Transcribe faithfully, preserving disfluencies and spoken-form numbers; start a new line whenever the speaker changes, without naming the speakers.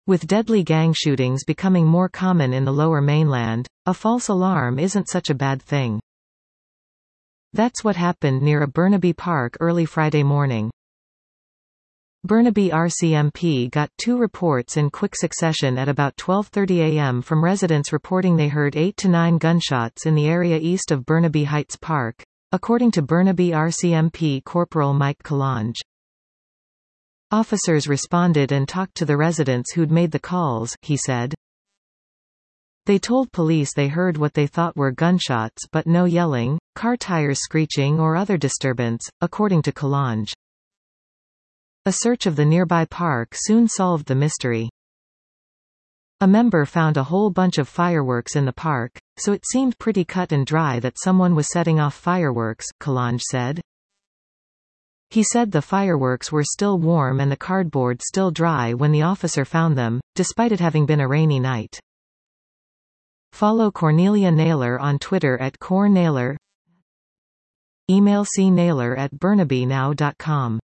With deadly gang shootings becoming more common in the Lower Mainland, a false alarm isn't such a bad thing. That's what happened near a Burnaby park early Friday morning. Burnaby R C M P got two reports in quick succession at about twelve thirty a m from residents reporting they heard eight to nine gunshots in the area east of Burnaby Heights Park, according to Burnaby R C M P Corporal Mike Kalange. Officers responded and talked to the residents who'd made the calls, he said. They told police they heard what they thought were gunshots but no yelling, car tires screeching or other disturbance, according to Kalange. A search of the nearby park soon solved the mystery. A member found a whole bunch of fireworks in the park, so it seemed pretty cut and dry that someone was setting off fireworks, Kalange said. He said the fireworks were still warm and the cardboard still dry when the officer found them, despite it having been a rainy night. Follow Cornelia Naylor on Twitter at Cor Naylor. Email c naylor at burnabynow dot com.